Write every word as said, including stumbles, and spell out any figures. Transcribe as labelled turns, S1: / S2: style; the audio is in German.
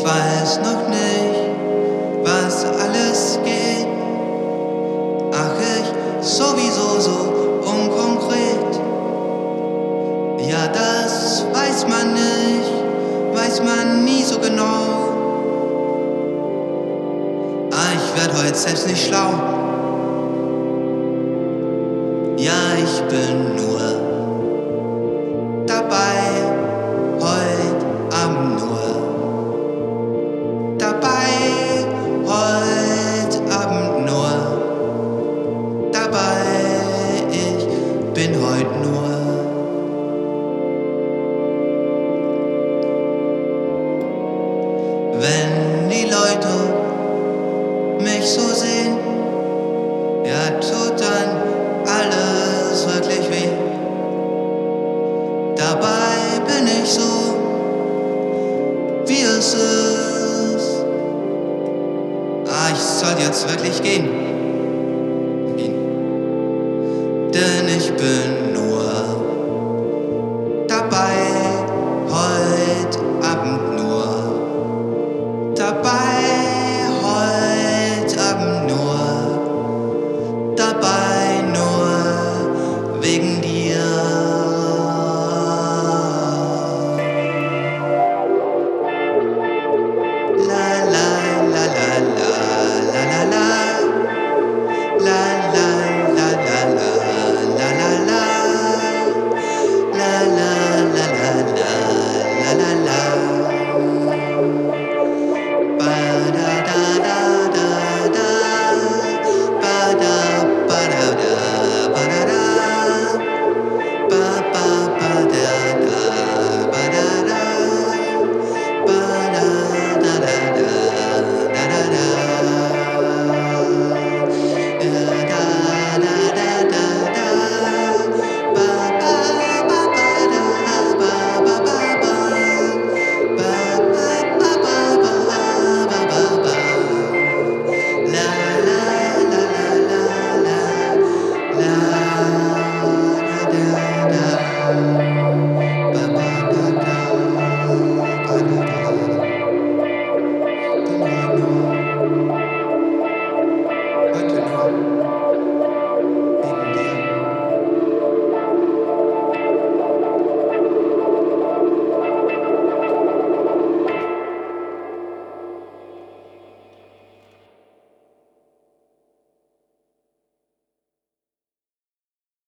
S1: Ich weiß noch nicht, was alles geht. Ach, ich sowieso so unkonkret. Ja, das weiß man nicht, weiß man nie so genau. Ah, ich werd heute selbst nicht schlau. Ja, ich bin nur dabei, heute Abend nur dabei, heute Abend nur dabei, ich bin heute nur. Wenn die Leute mich so sehen, ja, tut dann alles wirklich weh. Dabei bin ich so, wie es ist. Ah, ich soll jetzt wirklich gehen. Gehen. Denn ich bin nur dabei, heute